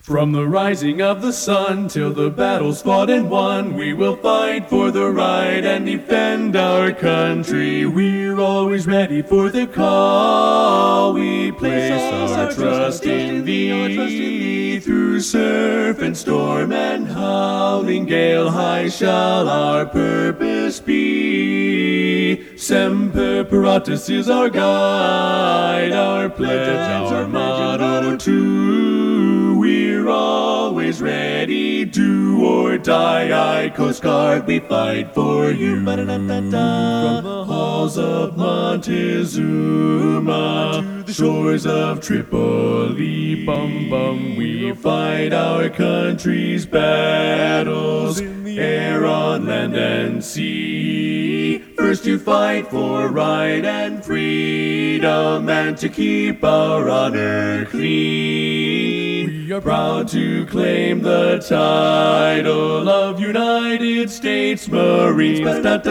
From the rising of the sun till the battle's fought and won, we will fight for the right and defend our country. We're always ready for the call. We place our trust in thee. Through surf and storm and howling gale, high shall our purpose be. Semper Paratus is our guide, our pledge, our motto too. We're always ready, do or die. I, Coast Guard, we fight for you. From the halls of Montezuma to the shores of Tripoli, we fight our country's battles, air, on land and sea. First to fight for right and freedom, and to keep our honor clean. We are proud to claim the title of United States Marines.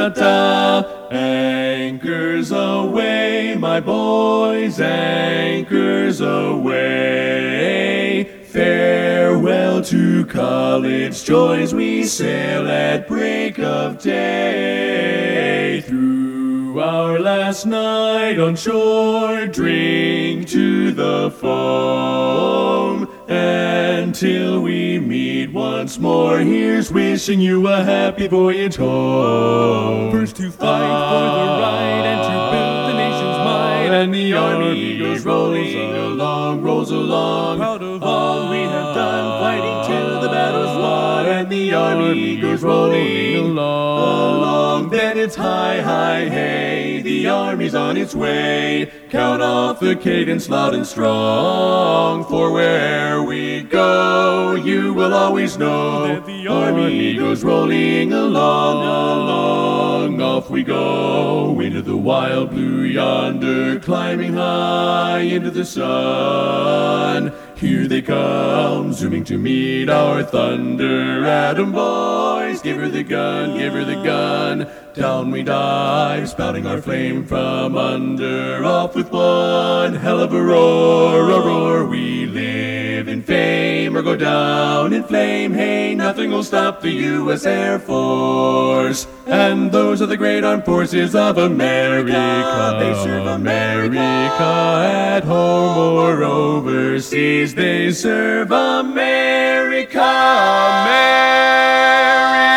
Anchors aweigh, my boys, anchors aweigh. Farewell to college joys, we sail at break of day. Through our last night on shore, drink to the foam. Until we meet once more, here's wishing you a happy voyage home. First to fight for the right and to build the nation's might, and the army goes rolling along, rolls along. Proud of all we have done, fighting till the battle's won, and the army goes rolling along. Then it's hi, hi, hey, the army's on its way. Count off the cadence loud and strong, for where'er we go, you will always know that the army goes rolling along. Off we go into the wild blue yonder, climbing high into the sun. Here they come, zooming to meet our thunder. Atom boys, give her the gun, give her the gun. Down we dive, spouting our flame from under. Off with one hell of a roar, we live in fame or go down in flame. Hey, nothing will stop the U.S. Air Force. And those are the great armed forces of America. They serve America at home or overseas. They serve America, America.